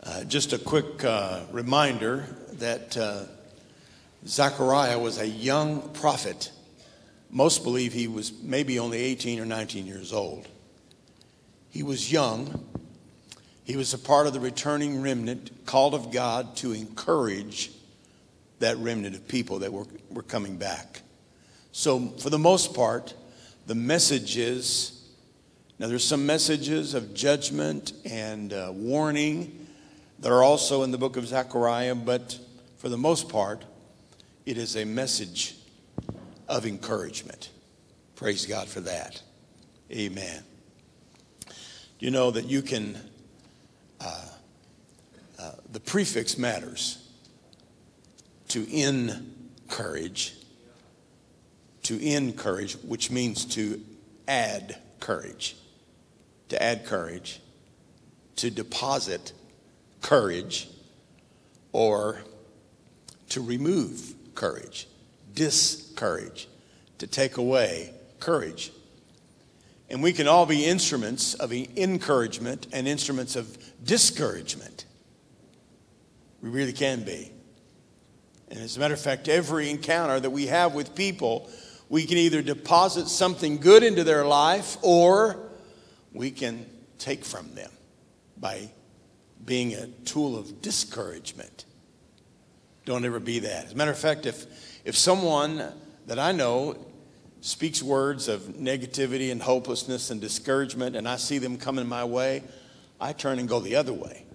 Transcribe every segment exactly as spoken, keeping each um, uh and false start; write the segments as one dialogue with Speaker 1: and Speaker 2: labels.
Speaker 1: Uh, just a quick uh, reminder that uh, Zechariah was a young prophet. Most believe he was maybe only eighteen or nineteen years old. He was young. He was a part of the returning remnant, called of God to encourage that remnant of people that were, were coming back. So for the most part, the messages, now there's some messages of judgment and uh, warning that are also in the book of Zechariah, but for the most part, it is a message of encouragement. Praise God for that. Amen. You know that you can, uh, uh, the prefix matters. To encourage, to encourage, which means to add courage, to add courage, to deposit courage, or to remove courage, discourage, to take away courage. And we can all be instruments of encouragement and instruments of discouragement. We really can be. And as a matter of fact, every encounter that we have with people, we can either deposit something good into their life or we can take from them by being a tool of discouragement. Don't ever be that. As a matter of fact, if if someone that I know speaks words of negativity and hopelessness and discouragement, and I see them coming my way, I turn and go the other way.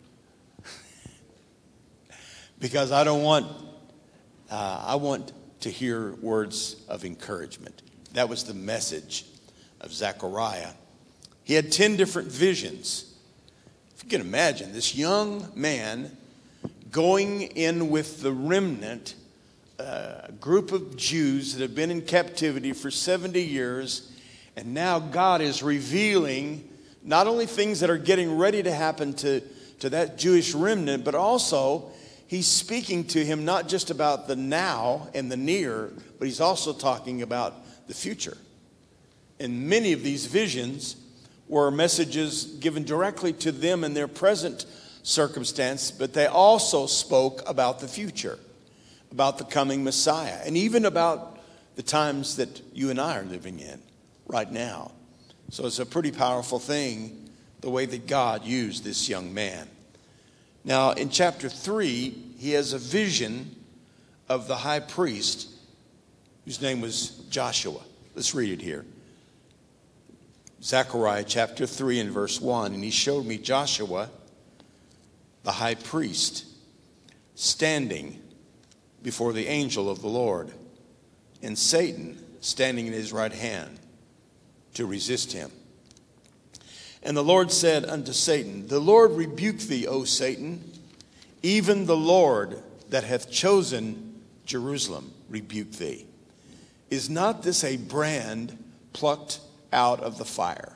Speaker 1: Because I don't want, uh, I want to hear words of encouragement. That was the message of Zechariah. He had ten different visions. If you can imagine, this young man going in with the remnant, uh, a group of Jews that have been in captivity for seventy years, and now God is revealing not only things that are getting ready to happen to, to that Jewish remnant, but also he's speaking to him not just about the now and the near, but he's also talking about the future. And many of these visions were messages given directly to them in their present circumstance, but they also spoke about the future, about the coming Messiah, and even about the times that you and I are living in right now. So it's a pretty powerful thing, the way that God used this young man. Now, in chapter three, he has a vision of the high priest, whose name was Joshua. Let's read it here. Zechariah chapter three and verse one. And he showed me Joshua, the high priest, standing before the angel of the Lord, and Satan standing in his right hand to resist him. And the Lord said unto Satan, The Lord rebuke thee, O Satan, even the Lord that hath chosen Jerusalem rebuke thee. Is not this a brand plucked out of the fire?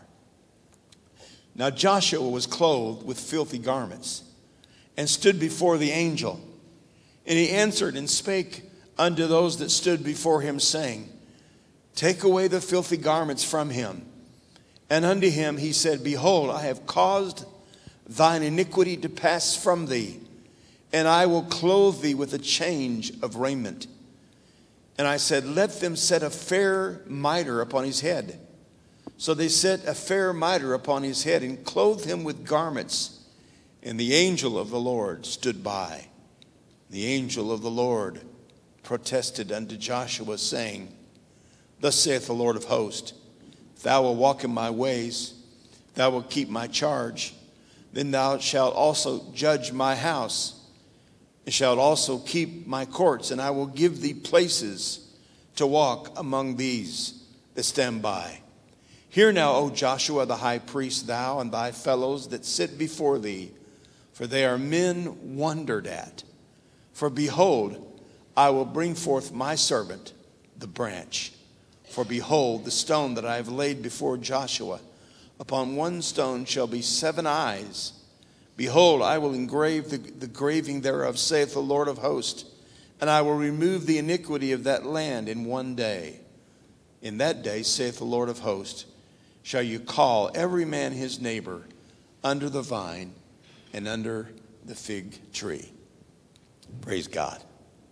Speaker 1: Now Joshua was clothed with filthy garments, and stood before the angel. And he answered and spake unto those that stood before him, saying, Take away the filthy garments from him. And unto him he said, Behold, I have caused thine iniquity to pass from thee, and I will clothe thee with a change of raiment. And I said, Let them set a fair mitre upon his head. So they set a fair mitre upon his head, and clothed him with garments. And the angel of the Lord stood by. The angel of the Lord protested unto Joshua, saying, Thus saith the Lord of hosts, If thou wilt walk in my ways, if thou wilt keep my charge, then thou shalt also judge my house, and shalt also keep my courts, and I will give thee places to walk among these that stand by. Hear now, O Joshua the high priest, thou and thy fellows that sit before thee, for they are men wondered at. For behold, I will bring forth my servant, the branch. For behold, the stone that I have laid before Joshua, upon one stone shall be seven eyes. Behold, I will engrave the, the graving thereof, saith the Lord of hosts, and I will remove the iniquity of that land in one day. In that day, saith the Lord of hosts, shall you call every man his neighbor under the vine and under the fig tree. Praise God.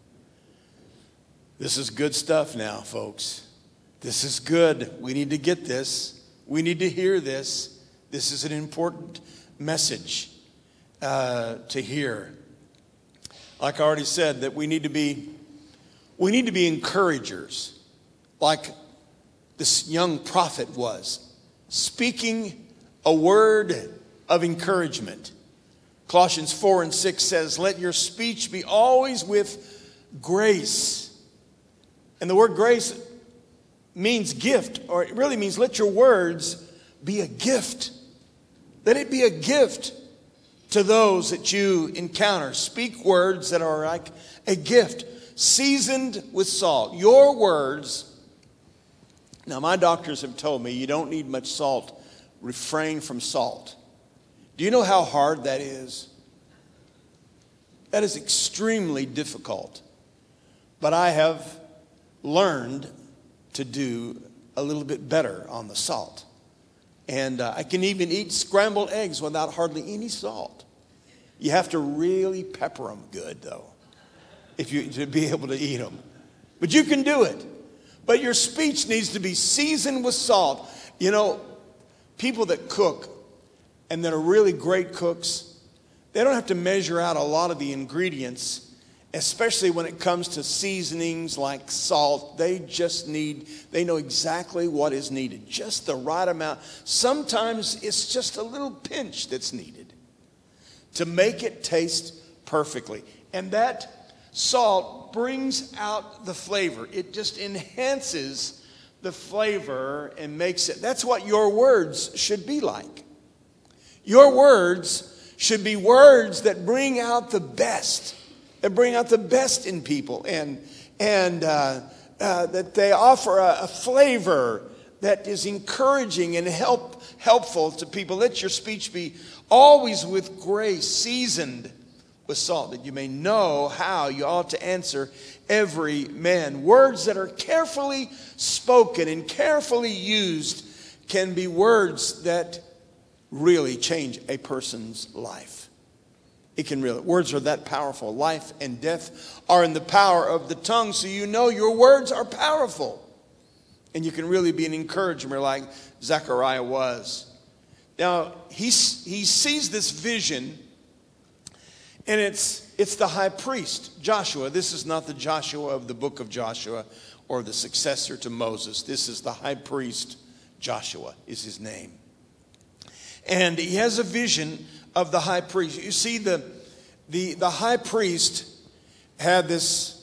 Speaker 1: This is good stuff now, folks. This is good. We need to get this. We need to hear this. This is an important message uh, to hear. Like I already said, that we need to be, we need to be encouragers, like this young prophet was, speaking a word of encouragement. Colossians four and six says, "Let your speech be always with grace." And the word grace means gift, or it really means let your words be a gift. Let it be a gift to those that you encounter. Speak words that are like a gift, seasoned with salt. Your words. Now, my doctors have told me you don't need much salt. Refrain from salt. Do you know how hard that is? That is extremely difficult. But I have learned to do a little bit better on the salt. And uh, I can even eat scrambled eggs without hardly any salt. You have to really pepper them good, though, if you to be able to eat them. But you can do it. But your speech needs to be seasoned with salt. You know, people that cook and that are really great cooks, they don't have to measure out a lot of the ingredients, especially when it comes to seasonings like salt. They just need, they know exactly what is needed, just the right amount. Sometimes it's just a little pinch that's needed to make it taste perfectly. And that salt brings out the flavor. It just enhances the flavor and makes it. That's what your words should be like. Your words should be words that bring out the best. That bring out the best in people, and and uh, uh, that they offer a, a flavor that is encouraging and help helpful to people. Let your speech be always with grace, seasoned with salt, that you may know how you ought to answer every man. Words that are carefully spoken and carefully used can be words that really change a person's life. It can really, words are that powerful. Life and death are in the power of the tongue, so you know your words are powerful. And you can really be an encourager like Zechariah was. Now, he, he sees this vision, and it's, it's the high priest, Joshua. This is not the Joshua of the book of Joshua or the successor to Moses. This is the high priest, Joshua is his name. And he has a vision of the high priest. You see, the, the, the high priest had this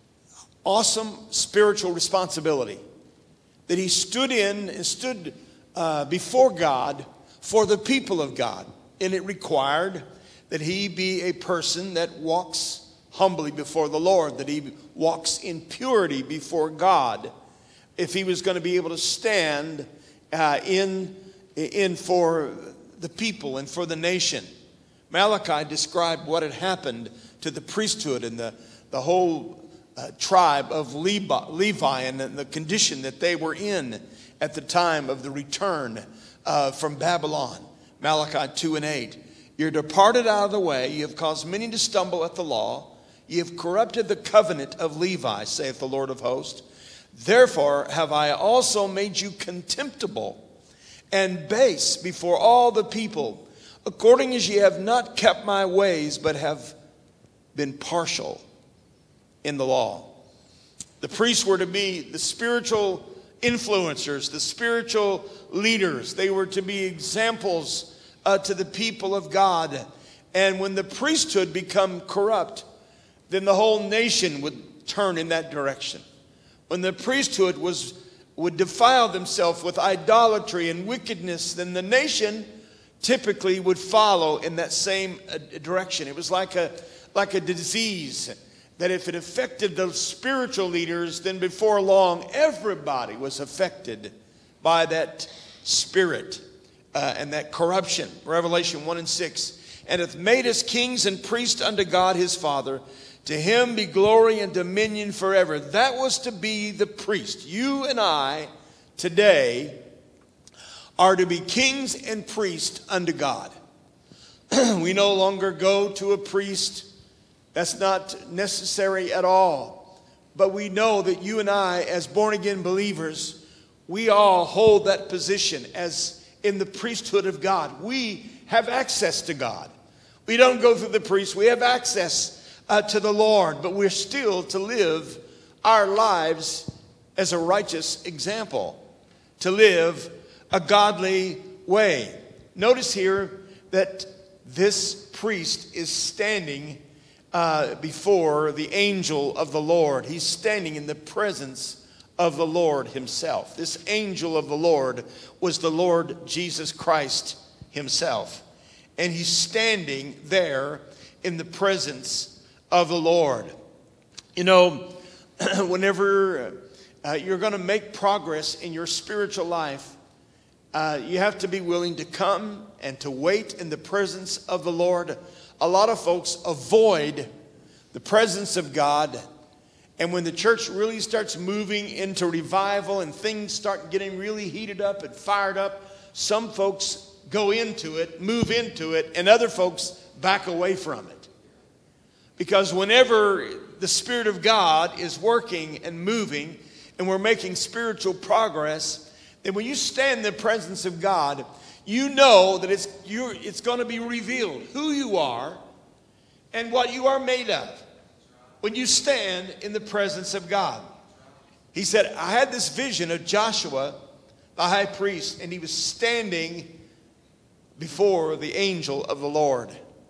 Speaker 1: awesome spiritual responsibility that he stood in and stood uh, before God for the people of God. And it required that he be a person that walks humbly before the Lord, that he walks in purity before God, if he was going to be able to stand uh, in, in for the people and for the nation. Malachi described what had happened to the priesthood and the, the whole uh, tribe of Levi, Levi and the condition that they were in at the time of the return uh, from Babylon. Malachi two and eight. You're departed out of the way. You have caused many to stumble at the law. You have corrupted the covenant of Levi, saith the Lord of hosts. Therefore have I also made you contemptible and base before all the people, according as ye have not kept my ways, but have been partial in the law. The priests were to be the spiritual influencers, the spiritual leaders. They were to be examples uh, to the people of God. And when the priesthood become corrupt, then the whole nation would turn in that direction. When the priesthood was would defile themselves with idolatry and wickedness, then the nation typically would follow in that same direction. It was like a like a disease that if it affected the spiritual leaders, then before long everybody was affected by that spirit uh, and that corruption. Revelation one and six. And hath made us kings and priests unto God his Father. To him be glory and dominion forever. That was to be the priest. You and I today are to be kings and priests unto God. We no longer go to a priest. That's not necessary at all. But we know that you and I, as born-again believers, we all hold that position as in the priesthood of God. We have access to God. We don't go through the priest. We have access uh, to the Lord, but we're still to live our lives as a righteous example, to live a godly way. Notice here that this priest is standing uh, before the angel of the Lord. He's standing in the presence of the Lord himself. This angel of the Lord was the Lord Jesus Christ himself. And he's standing there in the presence of the Lord. You know, whenever uh, you're going to make progress in your spiritual life, uh, you have to be willing to come and to wait in the presence of the Lord. A lot of folks avoid the presence of God. And when the church really starts moving into revival and things start getting really heated up and fired up, some folks go into it, move into it, and other folks back away from it. Because whenever the Spirit of God is working and moving and we're making spiritual progress, then when you stand in the presence of God, you know that it's, you're, it's going to be revealed who you are and what you are made of when you stand in the presence of God. He said, I had this vision of Joshua, the high priest, and he was standing before the angel of the Lord.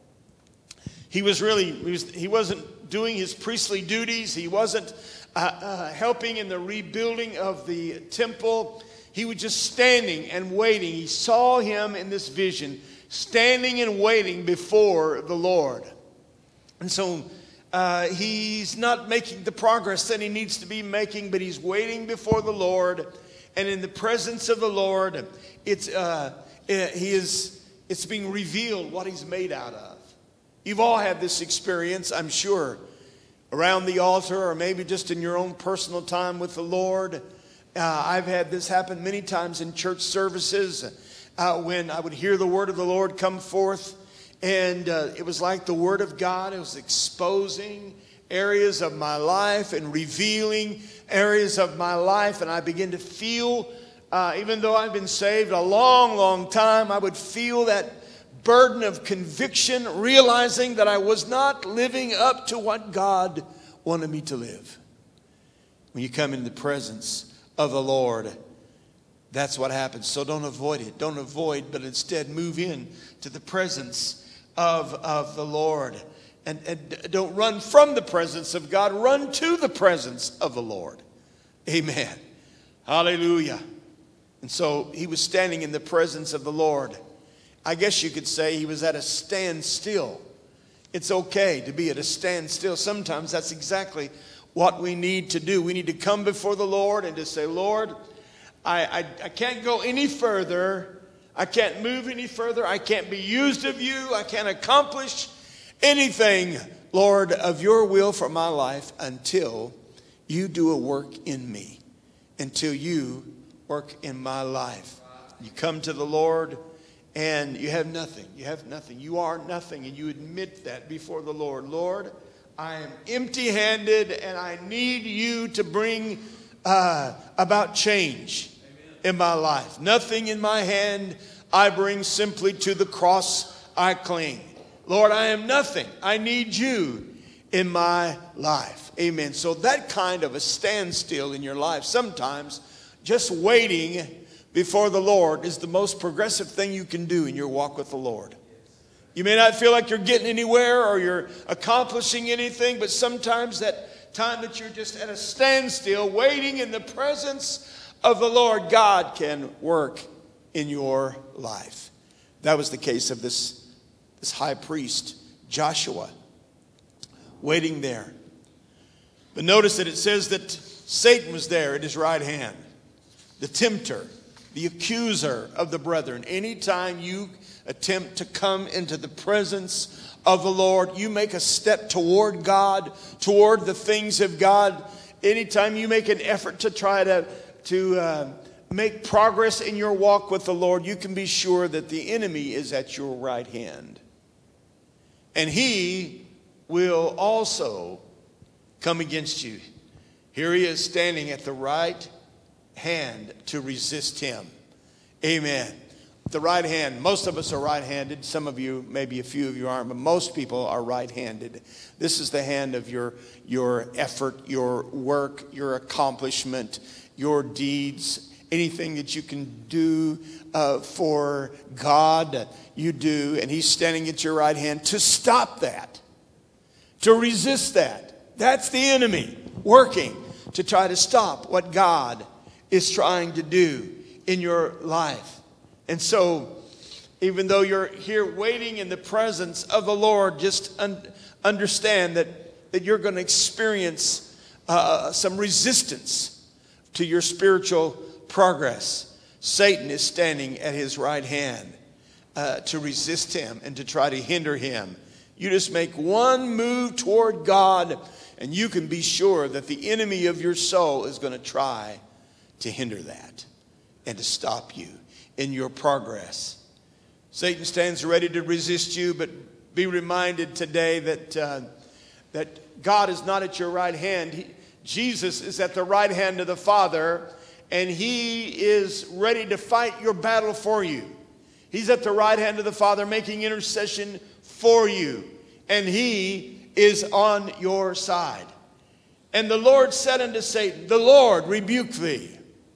Speaker 1: He was really, he, was, he wasn't doing his priestly duties. He wasn't uh, uh, helping in the rebuilding of the temple. He was just standing and waiting. He saw him in this vision, standing and waiting before the Lord. And so uh, he's not making the progress that he needs to be making, but he's waiting before the Lord. And in the presence of the Lord, it's uh, he is it's being revealed what he's made out of. You've all had this experience, I'm sure, around the altar or maybe just in your own personal time with the Lord. Uh, I've had this happen many times in church services uh, when I would hear the word of the Lord come forth. And uh, it was like the word of God. It was exposing areas of my life and revealing areas of my life. And I began to feel, uh, even though I've been saved a long, long time, I would feel that burden of conviction, realizing that I was not living up to what God wanted me to live. When you come in the presence of the Lord, that's what happens. So don't avoid it. Don't avoid, but instead move in to the presence of, of the Lord. And, and don't run from the presence of God. Run to the presence of the Lord. Amen. Hallelujah. And so he was standing in the presence of the Lord. I guess you could say he was at a standstill. It's okay to be at a standstill. Sometimes that's exactly what we need to do. We need to come before the Lord and to say, Lord, I, I, I can't go any further. I can't move any further. I can't be used of you. I can't accomplish anything, Lord, of your will for my life until you do a work in me, until you work in my life. You come to the Lord and you have nothing. You have nothing. You are nothing. And you admit that before the Lord. Lord, I am empty-handed and I need you to bring uh, about change in my life. Nothing in my hand I bring, simply to the cross I cling. Lord, I am nothing. I need you in my life. Amen. So that kind of a standstill in your life, sometimes just waiting before the Lord is the most progressive thing you can do in your walk with the Lord. You may not feel like you're getting anywhere or you're accomplishing anything, but sometimes that time that you're just at a standstill, waiting in the presence of the Lord, God can work in your life. That was the case of this, this high priest, Joshua, waiting there. But notice that it says that Satan was there at his right hand, the tempter, the accuser of the brethren. Anytime you attempt to come into the presence of the Lord, you make a step toward God, toward the things of God. Anytime you make an effort to try to, to uh, make progress in your walk with the Lord, you can be sure that the enemy is at your right hand. and he will also come against you. Here he is standing at the right hand to resist him. Amen. The right hand. Most of us are right-handed. Some of you, maybe a few of you aren't, but most people are right-handed. This is the hand of your, your effort, your work, your accomplishment, your deeds, anything that you can do uh, for God, you do. And he's standing at your right hand to stop that, to resist that. That's the enemy working to try to stop what God is trying to do in your life. And so, even though you're here waiting in the presence of the Lord, just un- understand that, that you're going to experience uh, some resistance to your spiritual progress. Satan is standing at his right hand uh, to resist him and to try to hinder him. You just make one move toward God, and you can be sure that the enemy of your soul is going to try to hinder that and to stop you in your progress. Satan stands ready to resist you, but be reminded today that uh, that God is not at your right hand. He, Jesus is at the right hand of the Father, and he is ready to fight your battle for you. He's at the right hand of the Father making intercession for you, and he is on your side. And the Lord said unto Satan, the Lord rebuke thee.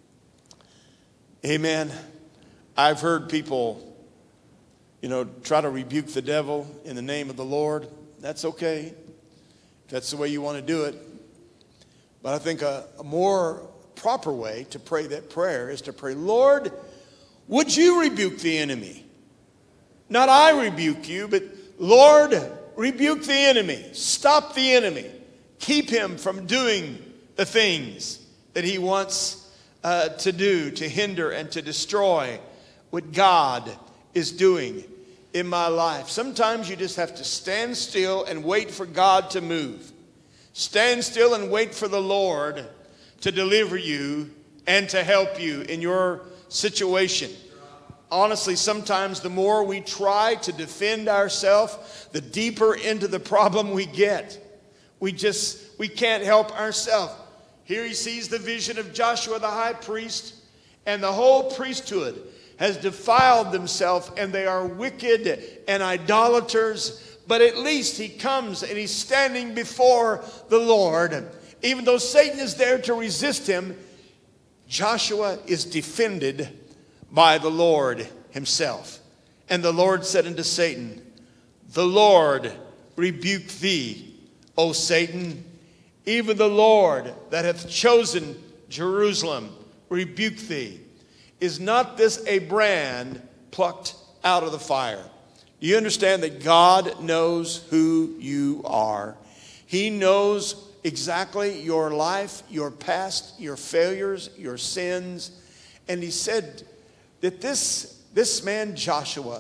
Speaker 1: Amen. I've heard people, you know, try to rebuke the devil in the name of the Lord. That's okay, if that's the way you want to do it. But I think a, a more proper way to pray that prayer is to pray, Lord, would you rebuke the enemy? Not I rebuke you, but Lord, rebuke the enemy. Stop the enemy. Keep him from doing the things that he wants uh, to do, to hinder and to destroy what God is doing in my life. Sometimes you just have to stand still and wait for God to move. Stand still and wait for the Lord to deliver you and to help you in your situation. Honestly, sometimes the more we try to defend ourselves, the deeper into the problem we get. We just, we can't help ourselves. Here he sees the vision of Joshua the high priest, and the whole priesthood has defiled themselves, and they are wicked and idolaters. But at least he comes and he's standing before the Lord. Even though Satan is there to resist him, Joshua is defended by the Lord himself. And the Lord said unto Satan, the Lord rebuke thee, O Satan. Even the Lord that hath chosen Jerusalem rebuke thee. Is not this a brand plucked out of the fire? Do you understand that God knows who you are? He knows exactly your life, your past, your failures, your sins. And he said that this, this man Joshua,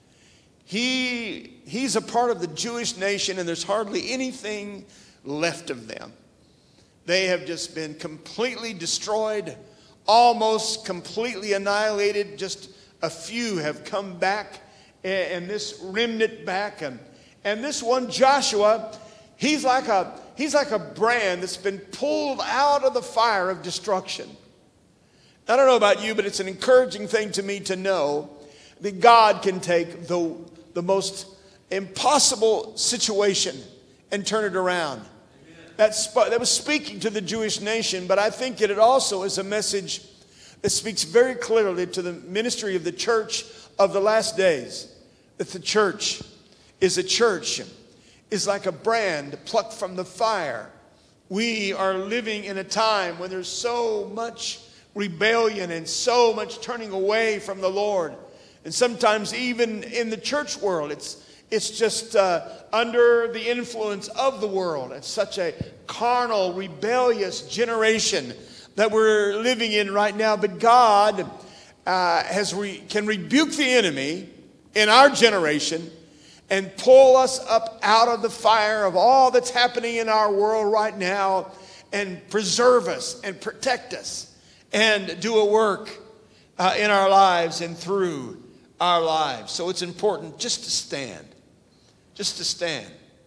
Speaker 1: he, he's a part of the Jewish nation, and there's hardly anything left of them. They have just been completely destroyed, almost completely annihilated. Just a few have come back, and this remnant back. And, and this one Joshua, he's like a he's like a brand that's been pulled out of the fire of destruction. I don't know about you, but it's an encouraging thing to me to know that God can take the, the most impossible situation and turn it around. That, sp- that was speaking to the Jewish nation, but I think that it also is a message that speaks very clearly to the ministry of the church of the last days. That the church is a church, is like a brand plucked from the fire. We are living in a time when there's so much rebellion and so much turning away from the Lord. And sometimes even in the church world, it's It's just uh, under the influence of the world. It's such a carnal, rebellious generation that we're living in right now. But God uh, has re- can rebuke the enemy in our generation and pull us up out of the fire of all that's happening in our world right now and preserve us and protect us and do a work uh, in our lives and through our lives. So it's important just to stand. just to stand.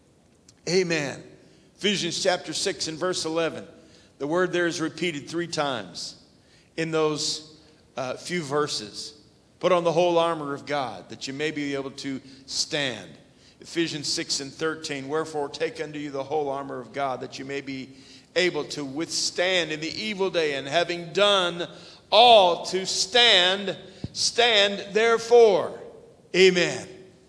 Speaker 1: Amen. Ephesians chapter six and verse eleven. The word there is repeated three times in those uh, few verses. Put on the whole armor of God, that you may be able to stand. Ephesians six and thirteen. Wherefore take unto you the whole armor of God, that you may be able to withstand in the evil day, and having done all to stand, stand therefore. Amen.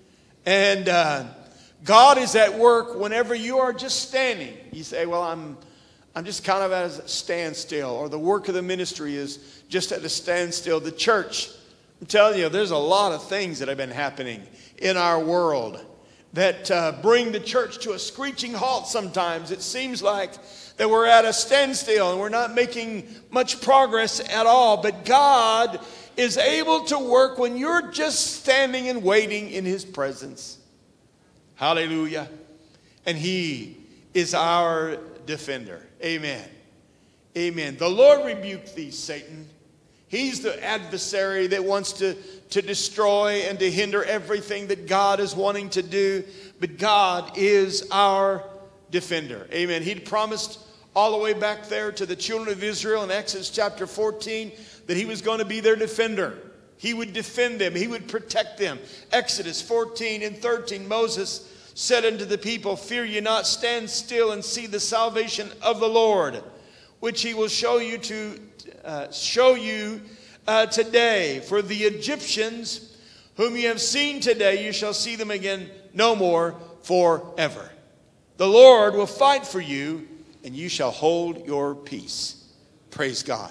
Speaker 1: And uh, God is at work whenever you are just standing. You say, well, I'm I'm just kind of at a standstill, or the work of the ministry is just at a standstill. The church, I'm telling you, there's a lot of things that have been happening in our world that uh, bring the church to a screeching halt sometimes. It seems like that we're at a standstill and we're not making much progress at all. But God is able to work when you're just standing and waiting in His presence. Hallelujah. And He is our defender. Amen. Amen. The Lord rebuke thee, Satan. He's the adversary that wants to, to destroy and to hinder everything that God is wanting to do. But God is our defender. Amen. He'd promised all the way back there to the children of Israel in Exodus chapter fourteen that He was going to be their defender. He would defend them. He would protect them. Exodus fourteen and thirteen, Moses said unto the people, fear ye not, stand still and see the salvation of the Lord, which He will show you to uh, show you uh, today. For the Egyptians whom ye have seen today, you shall see them again no more forever. The Lord will fight for you, and you shall hold your peace. Praise God.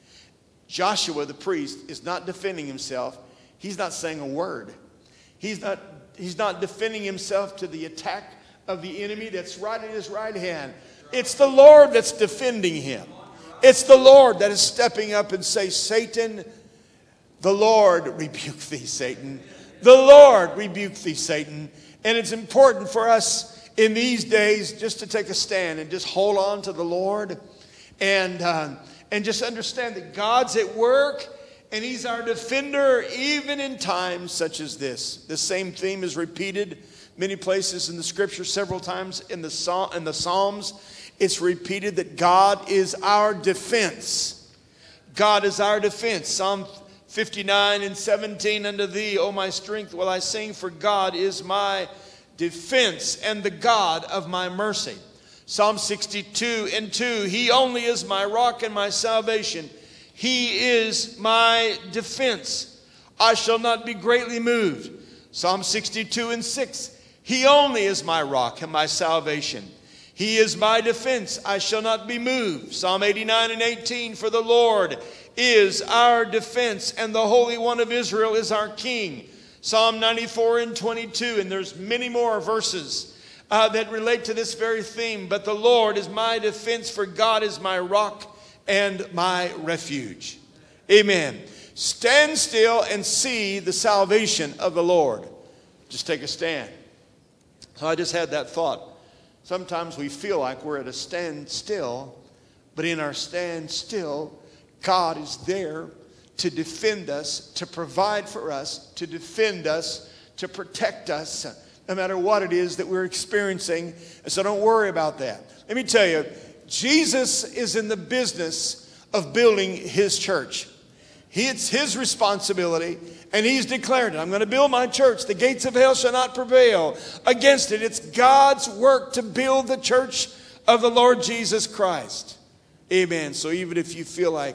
Speaker 1: Joshua the priest is not defending himself. He's not saying a word. He's not He's not defending himself to the attack of the enemy that's right at his right hand. It's the Lord that's defending him. It's the Lord that is stepping up and say, Satan, the Lord rebuke thee, Satan. The Lord rebuke thee, Satan. And it's important for us in these days just to take a stand and just hold on to the Lord and, uh, and just understand that God's at work. And He's our defender even in times such as this. This same theme is repeated many places in the Scripture, several times in the Psalm, in the Psalms. It's repeated that God is our defense. God is our defense. Psalm fifty-nine and seventeen, unto Thee, O my strength, will I sing, for God is my defense and the God of my mercy. Psalm sixty-two and two, He only is my rock and my salvation. He is my defense. I shall not be greatly moved. Psalm sixty-two and six. He only is my rock and my salvation. He is my defense. I shall not be moved. Psalm eighty-nine and eighteen. For the Lord is our defense, and the Holy One of Israel is our King. Psalm ninety-four and twenty-two. And there's many more verses uh, that relate to this very theme. But the Lord is my defense, for God is my rock and my refuge. Amen. Stand still and see the salvation of the Lord. Just take a stand. So I just had that thought. Sometimes we feel like we're at a standstill, but in our standstill, God is there to defend us, to provide for us, to defend us, to protect us, no matter what it is that we're experiencing. And so don't worry about that. Let me tell you, Jesus is in the business of building His church. He, it's His responsibility, and He's declared it. I'm going to build my church. The gates of hell shall not prevail against it. It's God's work to build the church of the Lord Jesus Christ. Amen. So even if you feel like,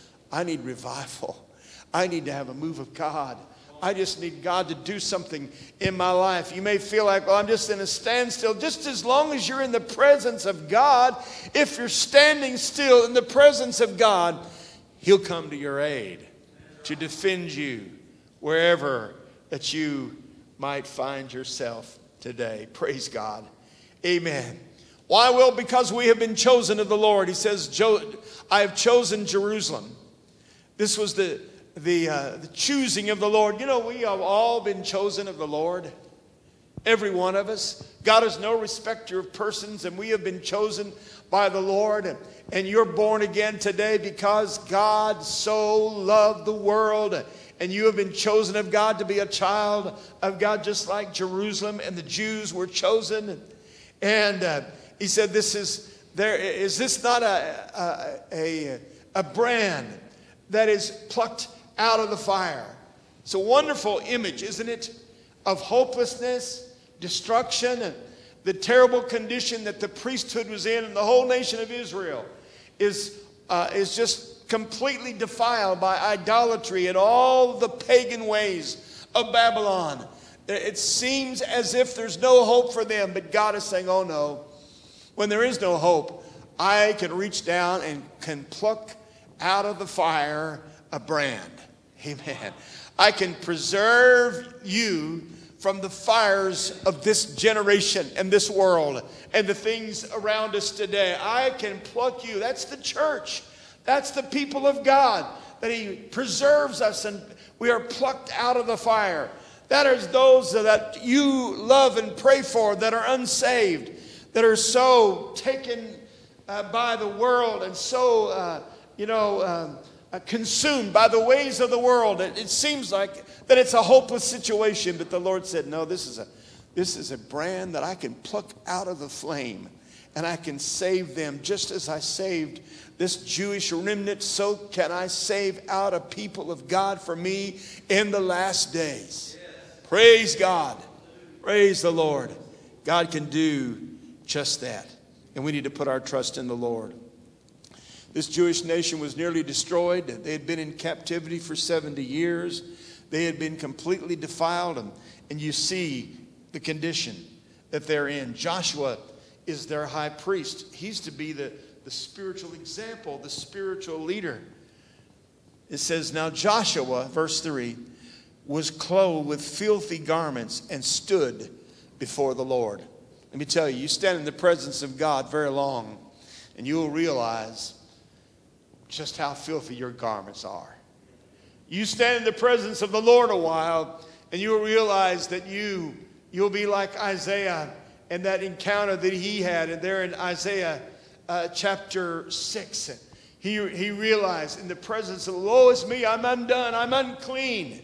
Speaker 1: I need revival, I need to have a move of God, I just need God to do something in my life. You may feel like, well, I'm just in a standstill. Just as long as you're in the presence of God, if you're standing still in the presence of God, He'll come to your aid to defend you wherever that you might find yourself today. Praise God. Amen. Why? Well, because we have been chosen of the Lord. He says, I have chosen Jerusalem. This was the The, uh, the choosing of the Lord. You know, we have all been chosen of the Lord. Every one of us. God is no respecter of persons, and we have been chosen by the Lord. And, and you're born again today because God so loved the world
Speaker 2: And you have been chosen of God to be a child of God, just like Jerusalem and the Jews were chosen. And uh, he said, this is, there, is this not a, a, a, a brand that is plucked out of the fire? It's a wonderful image, isn't it? Of hopelessness, destruction, and the terrible condition that the priesthood was in, and the whole nation of Israel is, uh, is just completely defiled by idolatry and all the pagan ways of Babylon. It seems as if there's no hope for them, but God is saying, oh no, when there is no hope, I can reach down and can pluck out of the fire a brand. Amen. I can preserve you from the fires of this generation and this world and the things around us today. I can pluck you. That's the church. That's the people of God, that he preserves us and we are plucked out of the fire. That is those that you love and pray for that are unsaved, that are so taken uh, by the world and so, uh, you know, um, uh, consumed by the ways of the world. It, it seems like that it's a hopeless situation, but the Lord said, no, this is a, this is a brand that I can pluck out of the flame and I can save them just as I saved this Jewish remnant, so can I save out a people of God for me in the last days. Yes. Praise God. Praise the Lord. God can do just that. And we need to put our trust in the Lord. This Jewish nation was nearly destroyed. They had been in captivity for seventy years. They had been completely defiled. And, and you see the condition that they're in. Joshua is their high priest. He's to be the the spiritual example, the spiritual leader. It says, now Joshua, verse three, was clothed with filthy garments and stood before the Lord. Let me tell you, you stand in the presence of God very long, and you will realize just how filthy your garments are. You stand in the presence of the Lord a while, and you will realize that you, you'll be like Isaiah and that encounter that he had. And there in Isaiah Uh, chapter six, he, he realized in the presence of, woe is me, I'm undone, I'm unclean.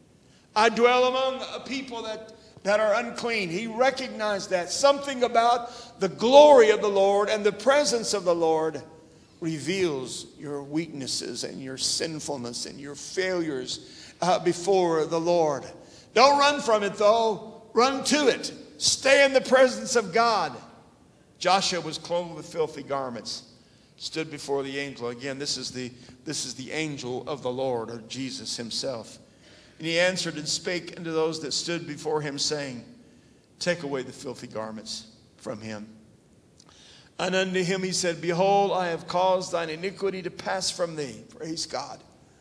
Speaker 2: I dwell among a people that, that are unclean. He recognized that. Something about the glory of the Lord and the presence of the Lord reveals your weaknesses and your sinfulness and your failures uh, before the Lord. Don't run from it though. Run to it. Stay in the presence of God. Joshua was clothed with filthy garments, stood before the angel. Again, this is the, this is the angel of the Lord, or Jesus himself. And he answered and spake unto those that stood before him, saying, take away the filthy garments from him. And unto him he said, behold, I have caused thine iniquity to pass from thee. Praise God.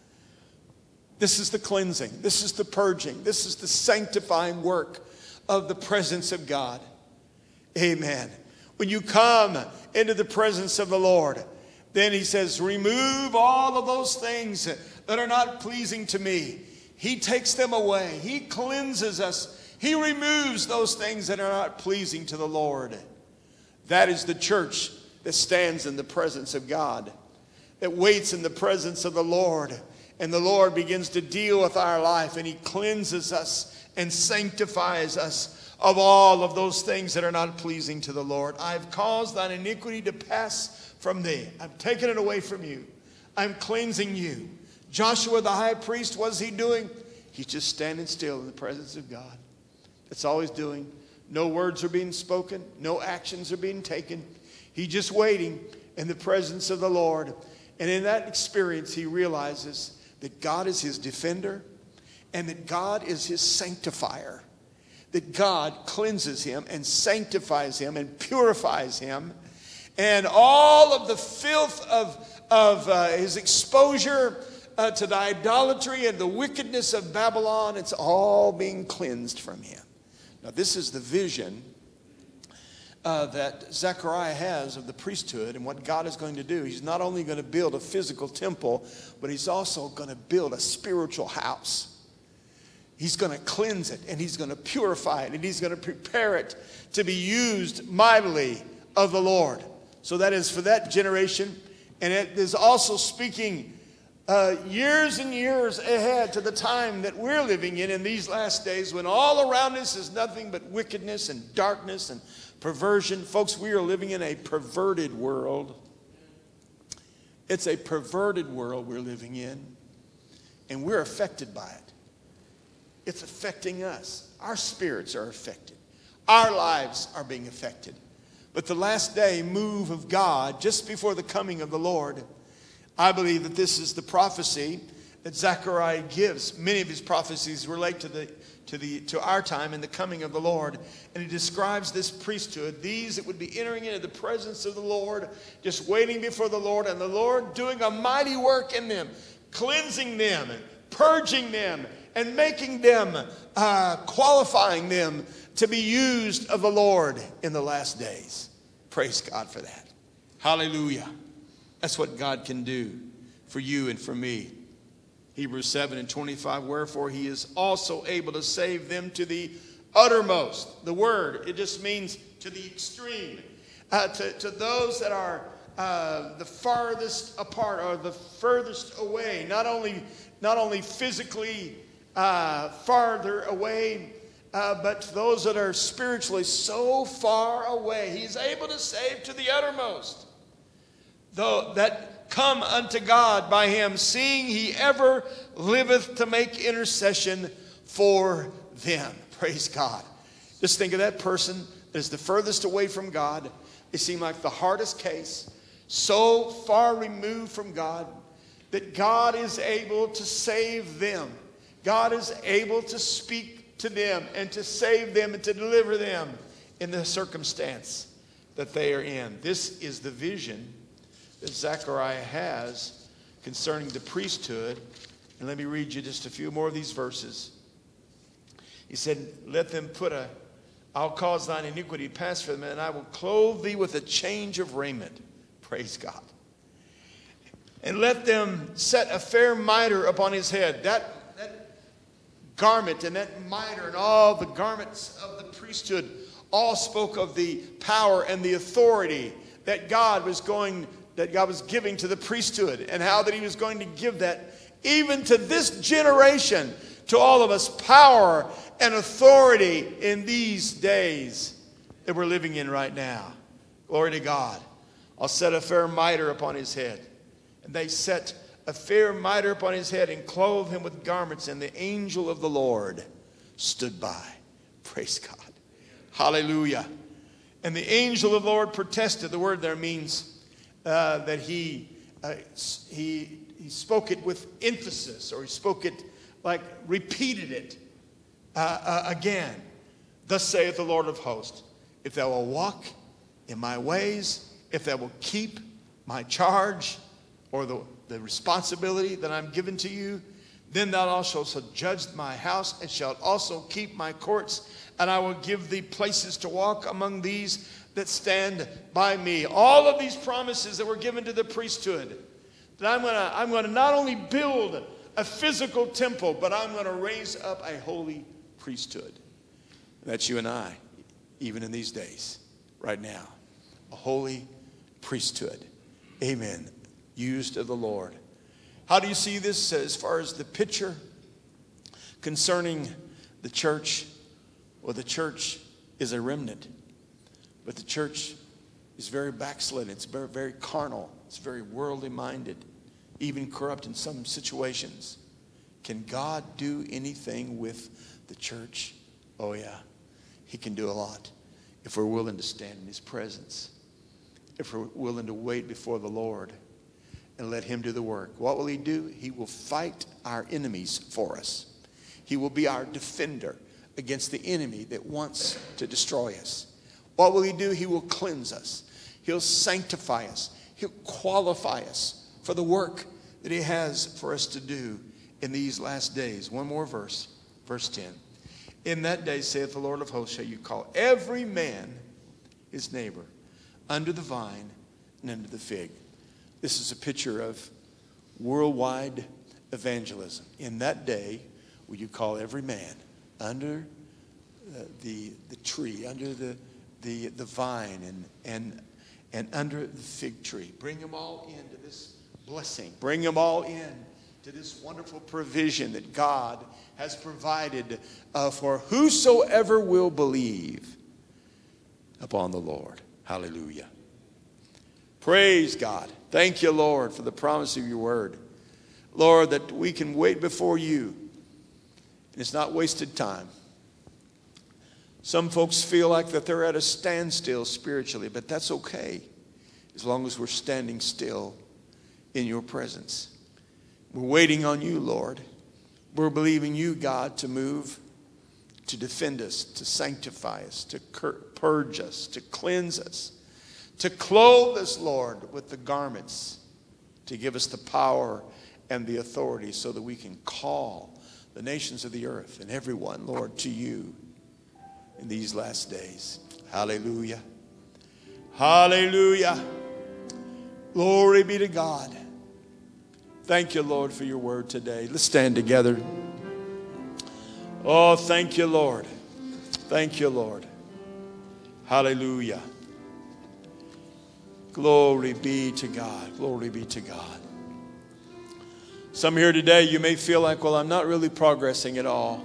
Speaker 2: This is the cleansing. This is the purging. This is the sanctifying work of the presence of God. Amen. When you come into the presence of the Lord, then he says, remove all of those things that are not pleasing to me. He takes them away. He cleanses us. He removes those things that are not pleasing to the Lord. That is the church that stands in the presence of God, that waits in the presence of the Lord. And the Lord begins to deal with our life, and he cleanses us and sanctifies us of all of those things that are not pleasing to the Lord. I've caused thine iniquity to pass from thee. I've taken it away from you. I'm cleansing you. Joshua the high priest, what's he doing? He's just standing still in the presence of God. That's all he's doing. No words are being spoken. No actions are being taken. He's just waiting in the presence of the Lord. And in that experience, he realizes that God is his defender and that God is his sanctifier. That God cleanses him and sanctifies him and purifies him. And all of the filth of, of uh, his exposure uh, to the idolatry and the wickedness of Babylon, it's all being cleansed from him. Now this is the vision uh, that Zechariah has of the priesthood and what God is going to do. He's not only going to build a physical temple, but he's also going to build a spiritual house. He's going to cleanse it, and he's going to purify it, and he's going to prepare it to be used mightily of the Lord. So that is for that generation. And it is also speaking uh, years and years ahead to the time that we're living in in these last days, when all around us is nothing but wickedness and darkness and perversion. Folks, we are living in a perverted world. It's a perverted world we're living in, and we're affected by it. It's affecting us. Our spirits are affected. Our lives are being affected. But the last day move of God, just before the coming of the Lord, I believe that this is the prophecy that Zechariah gives. Many of his prophecies relate to the to the to our time and the coming of the Lord. And he describes this priesthood, these that would be entering into the presence of the Lord, just waiting before the Lord, and the Lord doing a mighty work in them, cleansing them, and purging them, and making them, uh, qualifying them to be used of the Lord in the last days. Praise God for that. Hallelujah. That's what God can do for you and for me. Hebrews seven and twenty-five, wherefore he is also able to save them to the uttermost. The word, it just means to the extreme. Uh, to, to those that are uh, the farthest apart or the furthest away. Not only, not only physically uh, farther away, uh, but to those that are spiritually so far away. He's able to save to the uttermost. Though that come unto God by him, seeing he ever liveth to make intercession for them. Praise God. Just think of that person that is the furthest away from God. They seem like the hardest case, so far removed from God, that God is able to save them. God is able to speak to them and to save them and to deliver them in the circumstance that they are in. This is the vision that Zechariah has concerning the priesthood. And let me read you just a few more of these verses. He said, let them put a, I'll cause thine iniquity to pass from them, and I will clothe thee with a change of raiment. Praise God. And let them set a fair mitre upon his head. That, that garment and that mitre and all the garments of the priesthood all spoke of the power and the authority that God was going that God was giving to the priesthood, and how that he was going to give that even to this generation, to all of us, power and authority in these days that we're living in right now. Glory to God. I'll set a fair mitre upon his head. And they set a fair mitre upon his head and clothed him with garments, and the angel of the Lord stood by. Praise God. Hallelujah. And the angel of the Lord protested. The word there means Uh, that he, uh, he he spoke it with emphasis, or he spoke it like repeated it uh, uh, again. Thus saith the Lord of hosts, if thou wilt walk in my ways, if thou wilt keep my charge, or the, the responsibility that I'm given to you, then thou also shalt judge my house, and shalt also keep my courts, and I will give thee places to walk among these that stand by me. All of these promises that were given to the priesthood, that I'm going to I'm going to not only build a physical temple, but I'm going to raise up a holy priesthood. That's you and I, even in these days, right now. A holy priesthood. Amen. Used of the Lord. How do you see this as far as the picture concerning the church? Well, the church is a remnant. But the church is very backslidden. It's very, very carnal. It's very worldly minded, even corrupt in some situations. Can God do anything with the church? Oh, yeah. He can do a lot if we're willing to stand in his presence, if we're willing to wait before the Lord and let him do the work. What will he do? He will fight our enemies for us. He will be our defender against the enemy that wants to destroy us. What will he do? He will cleanse us. He'll sanctify us. He'll qualify us for the work that he has for us to do in these last days. One more verse, verse ten. In that day, saith the Lord of hosts, shall you call every man his neighbor under the vine and under the fig. This is a picture of worldwide evangelism. In that day, will you call every man under uh, the the tree, under the the the vine, and and and under the fig tree. Bring them all into this blessing. Bring them all in to this wonderful provision that God has provided uh, for whosoever will believe upon the Lord. Hallelujah. Praise God. Thank you, Lord, for the promise of your word. Lord, that we can wait before you. And it's not wasted time. Some folks feel like that they're at a standstill spiritually, but that's okay as long as we're standing still in your presence. We're waiting on you, Lord. We're believing you, God, to move, to defend us, to sanctify us, to purge us, to cleanse us, to clothe us, Lord, with the garments, to give us the power and the authority so that we can call the nations of the earth and everyone, Lord, to you in these last days. Hallelujah. Hallelujah. Glory be to God. Thank you, Lord, for your word today. Let's stand together. Oh, thank you, Lord. Thank you, Lord. Hallelujah. Glory be to God. Glory be to God. Some here today, you may feel like, well, I'm not really progressing at all.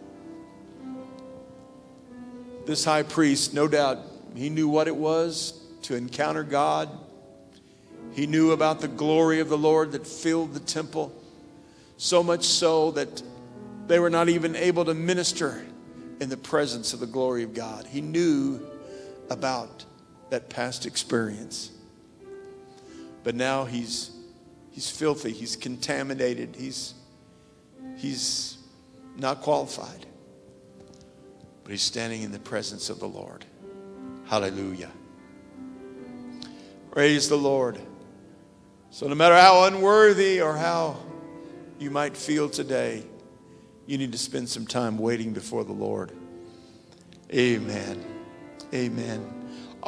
Speaker 2: This high priest, no doubt, he knew what it was to encounter God. He knew about the glory of the Lord that filled the temple, so much so that they were not even able to minister in the presence of the glory of God. He knew about that past experience. But now he's he's filthy, he's contaminated, he's he's not qualified. But he's standing in the presence of the Lord. Hallelujah. Praise the Lord. So no matter how unworthy or how you might feel today, you need to spend some time waiting before the Lord. Amen. Amen.